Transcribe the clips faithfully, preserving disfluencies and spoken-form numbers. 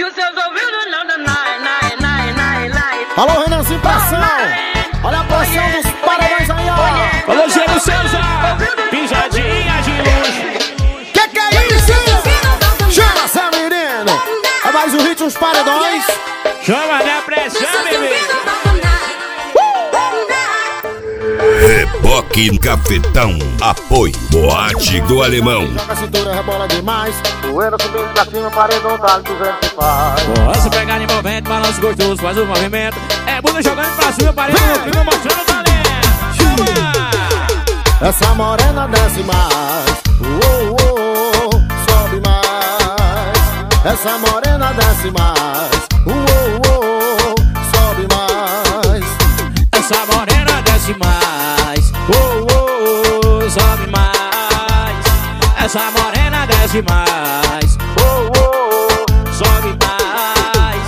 E os seus ouvidos não dão nai, nai, nai, nai, nai. Alô, Renanzinho, pressão. Olha a pressão dos paredões aí, ó. Alô, Gênio César. Pisadinha de luxo. Que que é isso? Chama, Zé Menino. É mais um hit, os paredões. Chama na pressão, bebê. Reboque Cafetão. Apoio Boate do Alemão. Joga a cintura, rebola demais. Poeira subindo pra cima, paredão dali do vento que faz. Posso pegar de movimento, balanço gostoso, faz o movimento. É bunda jogando pra cima, paredão, primo mostrando o talento. Chama! Essa morena desce mais. Uou, uou, sobe mais. Essa morena desce mais. Uou, uou, sobe mais. Essa morena desce mais. Oh, oh, sobe mais. Essa morena desce mais. Oh, oh, sobe mais.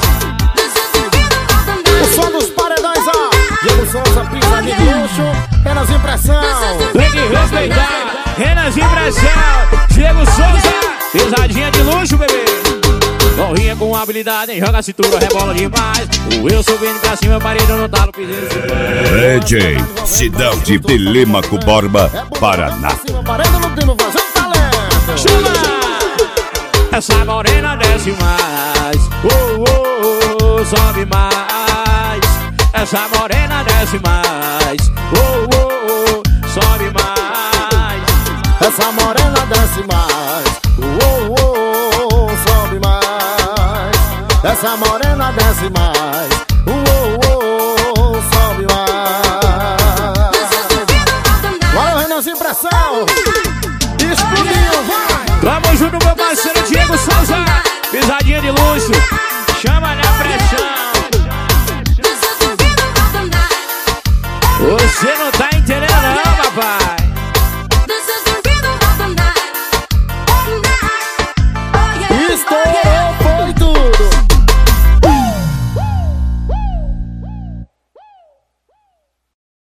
O som dos paredões, ó. Diego Souza, pisadinha de luxo. Renas Impressão. Tem que respeitar. Renas Impressão. Diego Souza, pisadinha de luxo, bebê. Corrinha com habilidade, joga a cintura, rebola demais. O eu subindo pra cima, paredão no talo, pisando. D J Cidão de Telêmaco Borba, Paraná. Paredão no primo fazendo talento. Chama! Essa morena desce mais. Oh, oh, oh, sobe mais. Essa morena desce mais. Oh, oh, oh, sobe mais. Essa morena desce mais. Uou, uou, sobe mais. Essa morena desce mais. Uou, uou, sobe mais. Olha o Renanzinho Impressão. Explodiu, vai. Tamo junto, meu parceiro Diego Souza. Pisadinha de luxo. Chama na pressão. Você não tá